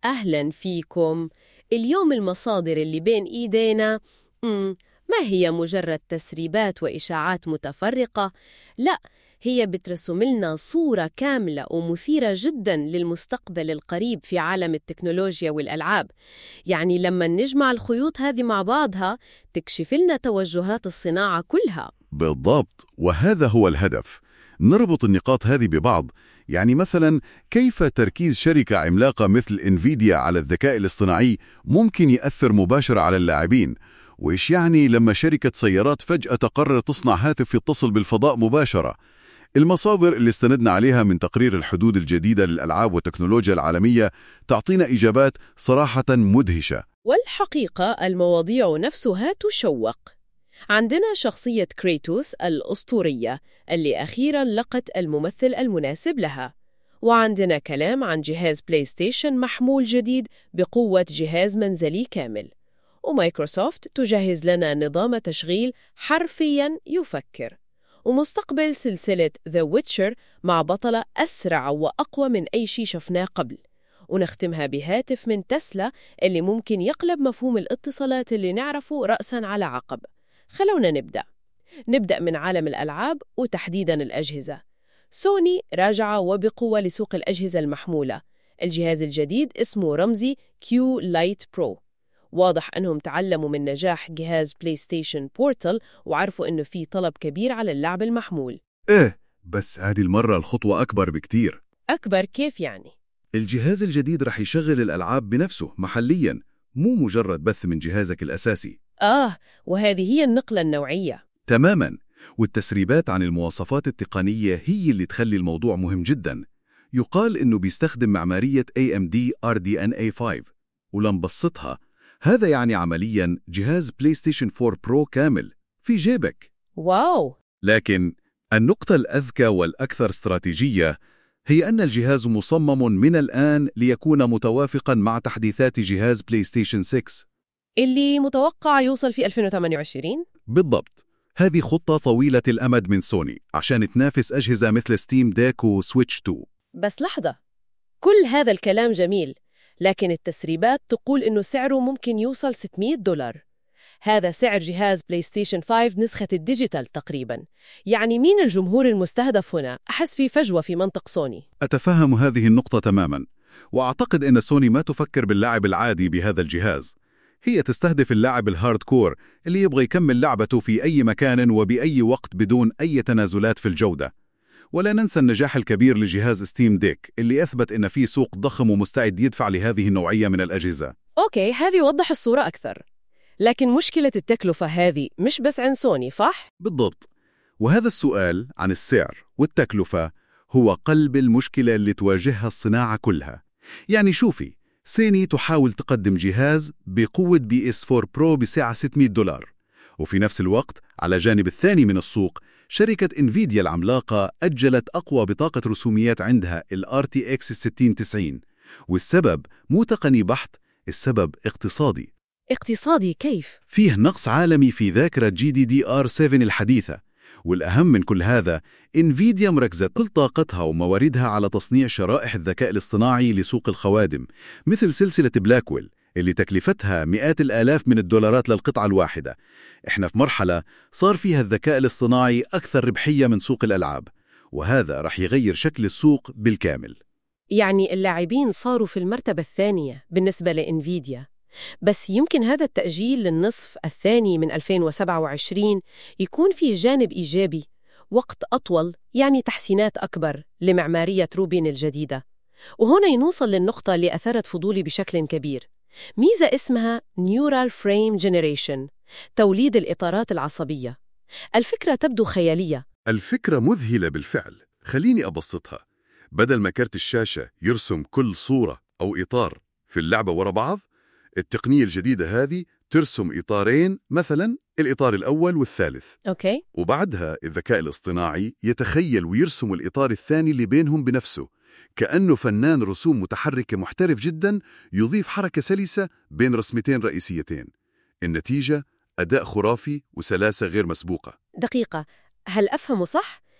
أهلاً فيكم. اليوم المصادر اللي بين إيدينا ما هي مجرد تسريبات وإشاعات متفرقة، لا، هي بترسم لنا صورة كاملة ومثيرة جداً للمستقبل القريب في عالم التكنولوجيا والألعاب. يعني لما نجمع الخيوط هذه مع بعضها تكشف لنا توجهات الصناعة كلها. بالضبط، وهذا هو الهدف، نربط النقاط هذه ببعض. يعني مثلا كيف تركيز شركة عملاقة مثل انفيديا على الذكاء الاصطناعي ممكن يأثر مباشرة على اللاعبين، وإيش يعني لما شركة سيارات فجأة تقرر تصنع هاتف يتصل بالفضاء مباشرة. المصادر اللي استندنا عليها من تقرير الحدود الجديدة للألعاب والتكنولوجيا العالمية تعطينا إجابات صراحة مدهشة. والحقيقة المواضيع نفسها تشوق. عندنا شخصية كريتوس الأسطورية اللي أخيراً لقت الممثل المناسب لها، وعندنا كلام عن جهاز بلاي ستيشن محمول جديد بقوة جهاز منزلي كامل، ومايكروسوفت تجهز لنا نظام تشغيل حرفياً يفكر، ومستقبل سلسلة The Witcher مع بطلة أسرع وأقوى من أي شيء شفناه قبل، ونختمها بهاتف من تسلا اللي ممكن يقلب مفهوم الاتصالات اللي نعرفه رأساً على عقب. خلونا نبدأ من عالم الألعاب وتحديداً الأجهزة. سوني راجعة وبقوة لسوق الأجهزة المحمولة. الجهاز الجديد اسمه رمزي كيو لايت برو. واضح أنهم تعلموا من نجاح جهاز بلاي ستيشن بورتال وعرفوا أنه في طلب كبير على اللعب المحمول. بس هذه المرة الخطوة أكبر بكتير. أكبر كيف يعني؟ الجهاز الجديد رح يشغل الألعاب بنفسه محلياً، مو مجرد بث من جهازك الأساسي. وهذه هي النقلة النوعية. تماماً، والتسريبات عن المواصفات التقنية هي اللي تخلي الموضوع مهم جداً. يقال إنه بيستخدم معمارية AMD RDNA 5، ولنبسطها، هذا يعني عملياً جهاز بلاي ستيشن 4 برو كامل في جيبك. واو! لكن النقطة الأذكى والأكثر استراتيجية هي أن الجهاز مصمم من الآن ليكون متوافقاً مع تحديثات جهاز بلاي ستيشن 6 اللي متوقع يوصل في 2028. بالضبط. هذه خطة طويلة الأمد من سوني عشان تنافس أجهزة مثل ستيم ديك وسويتش 2. بس لحظة، كل هذا الكلام جميل، لكن التسريبات تقول إنه سعره ممكن يوصل $600. هذا سعر جهاز بلاي ستيشن 5 نسخة الديجيتال تقريباً. يعني مين الجمهور المستهدف هنا؟ أحس في فجوة في منطق سوني. أتفهم هذه النقطة تماماً، وأعتقد أن سوني ما تفكر باللاعب العادي بهذا الجهاز. هي تستهدف اللاعب الهارد كور اللي يبغى يكمل لعبته في أي مكان وبأي وقت بدون أي تنازلات في الجودة. ولا ننسى النجاح الكبير لجهاز ستيم ديك اللي أثبت أن في سوق ضخم ومستعد يدفع لهذه النوعية من الأجهزة. أوكي، هذه يوضح الصورة أكثر. لكن مشكلة التكلفة هذه مش بس عن سوني، صح؟ بالضبط، وهذا السؤال عن السعر والتكلفة هو قلب المشكلة اللي تواجهها الصناعة كلها. يعني شوفي، سوني تحاول تقدم جهاز بقوة PS4 برو بسعة $600، وفي نفس الوقت على جانب الثاني من السوق شركة انفيديا العملاقة أجلت أقوى بطاقة رسوميات عندها RTX 6090. والسبب مو تقني بحت، السبب اقتصادي. اقتصادي كيف؟ فيه نقص عالمي في ذاكرة GDDR7 الحديثة، والأهم من كل هذا انفيديا مركزة كل طاقتها ومواردها على تصنيع شرائح الذكاء الاصطناعي لسوق الخوادم مثل سلسلة بلاكويل اللي تكلفتها مئات الآلاف من الدولارات للقطعة الواحدة. احنا في مرحلة صار فيها الذكاء الاصطناعي أكثر ربحية من سوق الألعاب، وهذا رح يغير شكل السوق بالكامل. يعني اللاعبين صاروا في المرتبة الثانية بالنسبة لإنفيديا. بس يمكن هذا التأجيل للنصف الثاني من 2027 يكون فيه جانب إيجابي، وقت أطول، يعني تحسينات أكبر لمعمارية روبين الجديدة. وهنا ينوصل للنقطة اللي أثارت فضولي بشكل كبير، ميزة اسمها Neural Frame Generation، توليد الإطارات العصبية. الفكرة تبدو خيالية. الفكرة مذهلة بالفعل. خليني أبسطها. بدل ما كارت الشاشة يرسم كل صورة أو إطار في اللعبة ورا بعض، التقنية الجديدة هذه ترسم إطارين، مثلا الإطار الأول والثالث. أوكي. وبعدها الذكاء الاصطناعي يتخيل ويرسم الإطار الثاني اللي بينهم بنفسه، كأنه فنان رسوم متحركة محترف جدا يضيف حركة سلسة بين رسمتين رئيسيتين. النتيجة أداء خرافي وسلاسة غير مسبوقة. دقيقة، هل أفهم صح؟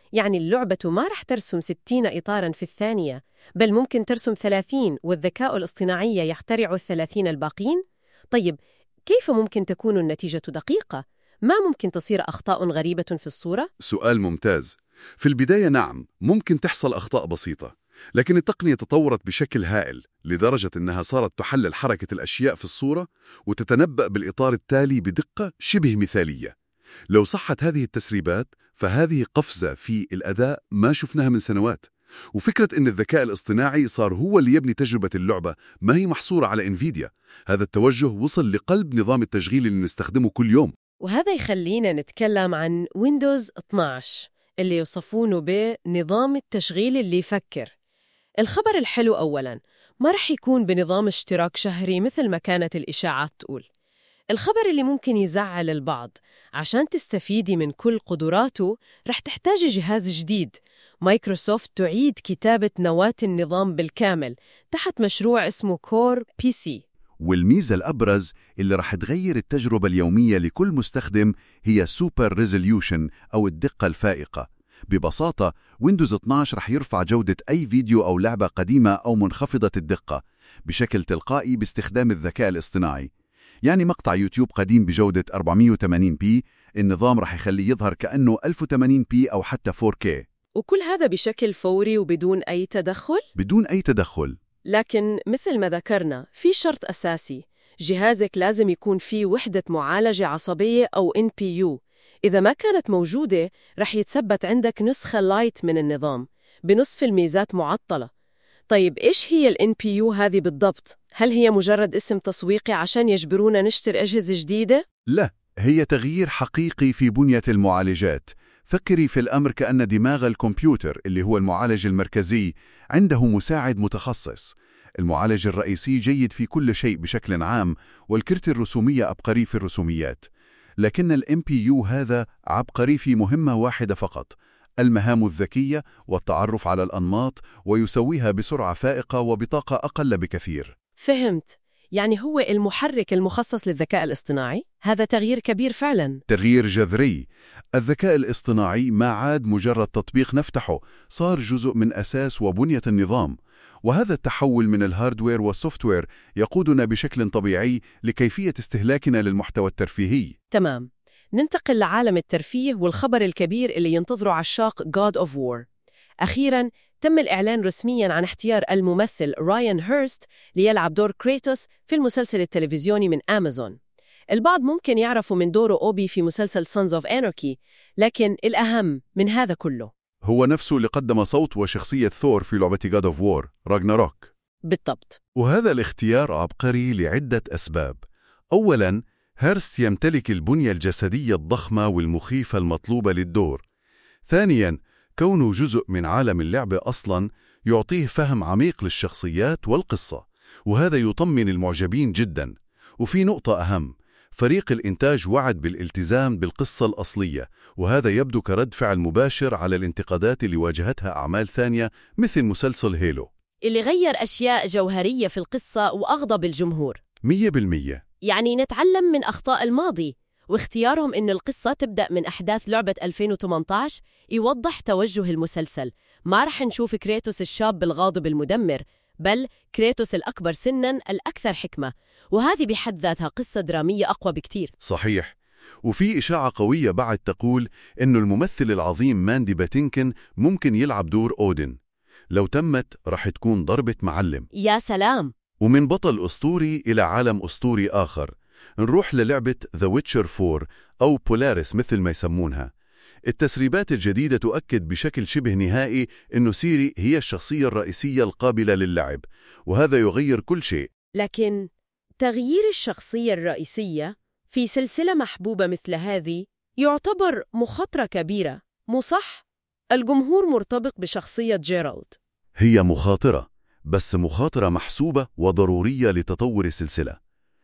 يعني اللعبة ما رح ترسم 60 إطاراً في الثانية، بل ممكن ترسم 30 والذكاء الاصطناعي يخترع 30 الباقين؟ طيب، كيف ممكن تكون النتيجة دقيقة؟ ما ممكن تصير أخطاء غريبة في الصورة؟ سؤال ممتاز. في البداية نعم، ممكن تحصل أخطاء بسيطة، لكن التقنية تطورت بشكل هائل لدرجة أنها صارت تحلل حركة الأشياء في الصورة وتتنبأ بالإطار التالي بدقة شبه مثالية. لو صحت هذه التسريبات فهذه قفزة في الأداء ما شفناها من سنوات. وفكرة أن الذكاء الاصطناعي صار هو اللي يبني تجربة اللعبة ما هي محصورة على انفيديا. هذا التوجه وصل لقلب نظام التشغيل اللي نستخدمه كل يوم. وهذا يخلينا نتكلم عن ويندوز 12 اللي يوصفونه بنظام التشغيل اللي يفكر. الخبر الحلو أولاً، ما رح يكون بنظام اشتراك شهري مثل ما كانت الإشاعات تقول. الخبر اللي ممكن يزعل البعض، عشان تستفيدي من كل قدراته رح تحتاجي جهاز جديد. مايكروسوفت تعيد كتابة نواة النظام بالكامل تحت مشروع اسمه كور بي سي. والميزة الأبرز اللي رح تغير التجربة اليومية لكل مستخدم هي سوبر ريزوليوشن أو الدقة الفائقة. ببساطة، ويندوز 12 رح يرفع جودة أي فيديو أو لعبة قديمة أو منخفضة الدقة بشكل تلقائي باستخدام الذكاء الاصطناعي. يعني مقطع يوتيوب قديم بجودة 480p، النظام رح يخليه يظهر كأنه 1080p أو حتى 4K. وكل هذا بشكل فوري وبدون أي تدخل؟ بدون أي تدخل. لكن مثل ما ذكرنا، في شرط أساسي، جهازك لازم يكون فيه وحدة معالجة عصبية أو NPU. إذا ما كانت موجودة، رح يتثبت عندك نسخة لايت من النظام بنصف الميزات معطلة. طيب، إيش هي ال NPU هذه بالضبط؟ هل هي مجرد اسم تسويقي عشان يجبرونا نشتري أجهزة جديدة؟ لا، هي تغيير حقيقي في بنية المعالجات. فكري في الأمر كأن دماغ الكمبيوتر اللي هو المعالج المركزي عنده مساعد متخصص. المعالج الرئيسي جيد في كل شيء بشكل عام، والكرت الرسومية عبقري في الرسوميات. لكن ال MPU هذا عبقري في مهمة واحدة فقط: المهام الذكية والتعرف على الأنماط، ويسويها بسرعة فائقة وبطاقة أقل بكثير. فهمت. يعني هو المحرك المخصص للذكاء الاصطناعي. هذا تغيير كبير فعلاً. تغيير جذري. الذكاء الاصطناعي ما عاد مجرد تطبيق نفتحه، صار جزء من أساس وبنية النظام. وهذا التحول من الهاردوير والسوفتوير يقودنا بشكل طبيعي لكيفية استهلاكنا للمحتوى الترفيهي. تمام. ننتقل لعالم الترفيه والخبر الكبير اللي ينتظره عشاق God of War. أخيراً تم الإعلان رسمياً عن اختيار الممثل رايان هيرست ليلعب دور كريتوس في المسلسل التلفزيوني من أمازون. البعض ممكن يعرفوا من دوره أوبي في مسلسل Sons of Anarchy، لكن الأهم من هذا كله هو نفسه اللي قدم صوت وشخصية ثور في لعبة God of War راغناروك. بالضبط. وهذا الاختيار عبقري لعدة أسباب. أولاً، هيرست يمتلك البنية الجسدية الضخمة والمخيفة المطلوبة للدور. ثانياً، كونه جزء من عالم اللعبة أصلاً يعطيه فهم عميق للشخصيات والقصة، وهذا يطمن المعجبين جداً. وفي نقطة أهم، فريق الإنتاج وعد بالالتزام بالقصة الأصلية، وهذا يبدو كرد فعل مباشر على الانتقادات اللي واجهتها أعمال ثانية مثل مسلسل هيلو، اللي غير أشياء جوهرية في القصة وأغضب الجمهور. 100%. يعني نتعلم من أخطاء الماضي، واختيارهم إن القصة تبدأ من أحداث لعبة 2018 يوضح توجه المسلسل. ما رح نشوف كريتوس الشاب الغاضب المدمر، بل كريتوس الأكبر سناً الأكثر حكمة، وهذه بحد ذاتها قصة درامية أقوى بكتير. صحيح. وفي إشاعة قوية بعد تقول إنه الممثل العظيم ماندي باتينكن ممكن يلعب دور أودن. لو تمت رح تكون ضربة معلم. يا سلام. ومن بطل أسطوري إلى عالم أسطوري آخر، نروح للعبة The Witcher 4 أو بولاريس مثل ما يسمونها. التسريبات الجديدة تؤكد بشكل شبه نهائي إنه سيري هي الشخصية الرئيسية القابلة للعب، وهذا يغير كل شيء. لكن تغيير الشخصية الرئيسية في سلسلة محبوبة مثل هذه يعتبر مخاطرة كبيرة، مو صح؟ الجمهور مرتبط بشخصية جيرالد. هي مخاطرة، بس مخاطرة محسوبة وضرورية لتطور السلسلة.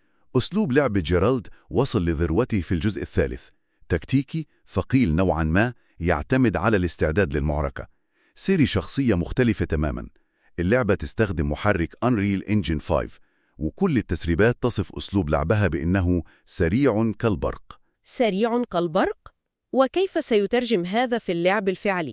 أسلوب لعب جيرالد وصل لذروته في الجزء الثالث، تكتيكي ثقيل نوعاً ما، يعتمد على الاستعداد للمعركة. سيري شخصية مختلفة تماماً. اللعبة تستخدم محرك Unreal Engine 5، وكل التسريبات تصف أسلوب لعبها بأنه سريع كالبرق. سريع كالبرق؟ وكيف سيترجم هذا في اللعب الفعلي؟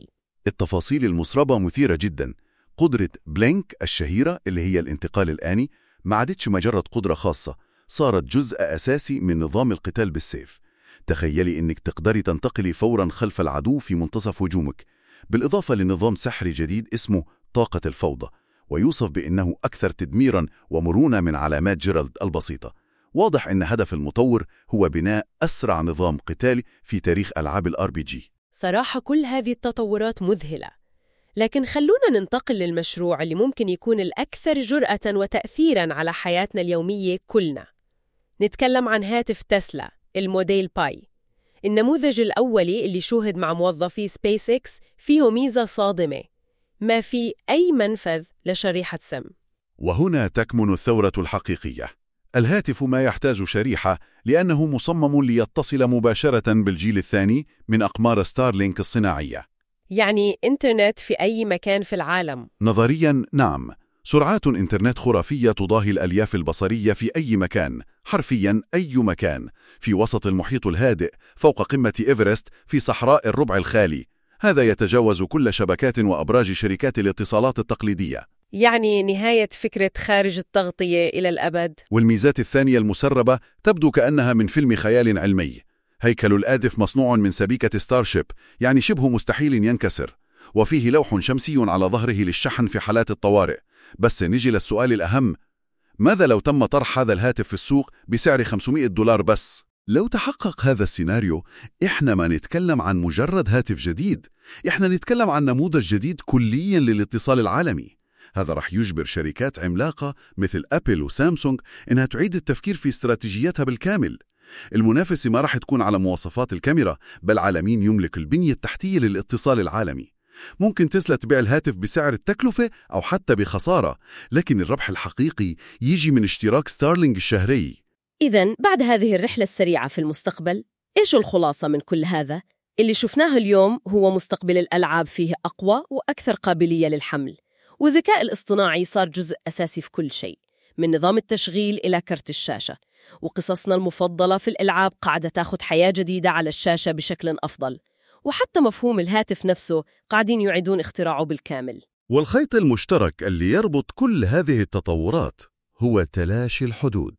التفاصيل المسربة مثيرة جدا. قدرة بلينك الشهيرة اللي هي الانتقال الآني ما عادتش مجرد قدرة خاصة، صارت جزء أساسي من نظام القتال بالسيف. تخيلي إنك تقدري تنتقلي فورا خلف العدو في منتصف هجومك، بالإضافة لنظام سحري جديد اسمه طاقة الفوضى، ويوصف بأنه أكثر تدميرا ومرونة من علامات جيرالد البسيطة. واضح إن هدف المطور هو بناء أسرع نظام قتالي في تاريخ ألعاب الRPG. صراحة كل هذه التطورات مذهلة، لكن خلونا ننتقل للمشروع اللي ممكن يكون الأكثر جرأة وتأثيراً على حياتنا اليومية كلنا. نتكلم عن هاتف تسلا الموديل باي. النموذج الأولي اللي شوهد مع موظفي سبيس إكس فيه ميزة صادمة: ما في أي منفذ لشريحة سم. وهنا تكمن الثورة الحقيقية. الهاتف ما يحتاج شريحة لأنه مصمم ليتصل مباشرة بالجيل الثاني من أقمار ستارلينك الصناعية. يعني إنترنت في أي مكان في العالم؟ نظرياً نعم، سرعات إنترنت خرافية تضاهي الألياف البصرية في أي مكان، حرفياً أي مكان، في وسط المحيط الهادئ، فوق قمة إيفرست، في صحراء الربع الخالي. هذا يتجاوز كل شبكات وأبراج شركات الاتصالات التقليدية. يعني نهاية فكرة خارج التغطية إلى الأبد. والميزات الثانية المسربة تبدو كأنها من فيلم خيال علمي. هيكل الآدف مصنوع من سبيكة ستارشيب، يعني شبه مستحيل ينكسر، وفيه لوح شمسي على ظهره للشحن في حالات الطوارئ. بس نجي للسؤال الأهم: ماذا لو تم طرح هذا الهاتف في السوق بسعر $500 بس؟ لو تحقق هذا السيناريو، إحنا ما نتكلم عن مجرد هاتف جديد، إحنا نتكلم عن نموذج جديد كلياً للاتصال العالمي. هذا رح يجبر شركات عملاقة مثل أبل وسامسونج إنها تعيد التفكير في استراتيجيتها بالكامل. المنافسة ما رح تكون على مواصفات الكاميرا، بل على مين يملك البنية التحتية للاتصال العالمي. ممكن تسلا تبيع الهاتف بسعر التكلفة أو حتى بخسارة، لكن الربح الحقيقي يجي من اشتراك ستارلينك الشهري. إذن بعد هذه الرحلة السريعة في المستقبل، إيش الخلاصة من كل هذا؟ اللي شفناه اليوم هو مستقبل الألعاب فيه أقوى وأكثر قابلية للحمل، والذكاء الاصطناعي صار جزء أساسي في كل شيء، من نظام التشغيل إلى كرت الشاشة. وقصصنا المفضلة في الألعاب قاعدة تاخد حياة جديدة على الشاشة بشكل أفضل، وحتى مفهوم الهاتف نفسه قاعدين يعيدون اختراعه بالكامل. والخيط المشترك اللي يربط كل هذه التطورات هو تلاشي الحدود.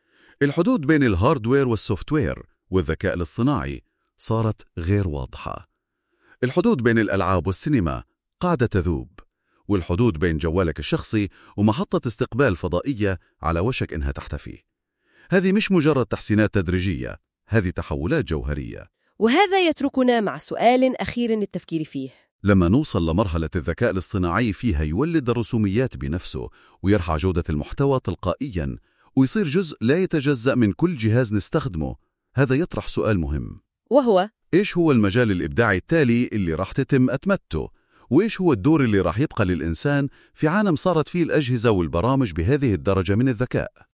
الحدود بين الهاردوير والسوفتوير والذكاء الاصطناعي صارت غير واضحة. الحدود بين الألعاب والسينما قاعدة تذوب، والحدود بين جوالك الشخصي ومحطة استقبال فضائية على وشك إنها تختفي. هذه مش مجرد تحسينات تدريجية، هذه تحولات جوهرية. وهذا يتركنا مع سؤال أخير للتفكير فيه: لما نوصل لمرحلة الذكاء الاصطناعي فيها يولد الرسوميات بنفسه ويرفع جودة المحتوى تلقائياً ويصير جزء لا يتجزأ من كل جهاز نستخدمه، هذا يطرح سؤال مهم، وهو: إيش هو المجال الإبداعي التالي اللي راح تتم أتمته؟ وإيش هو الدور اللي راح يبقى للإنسان في عالم صارت فيه الأجهزة والبرامج بهذه الدرجة من الذكاء؟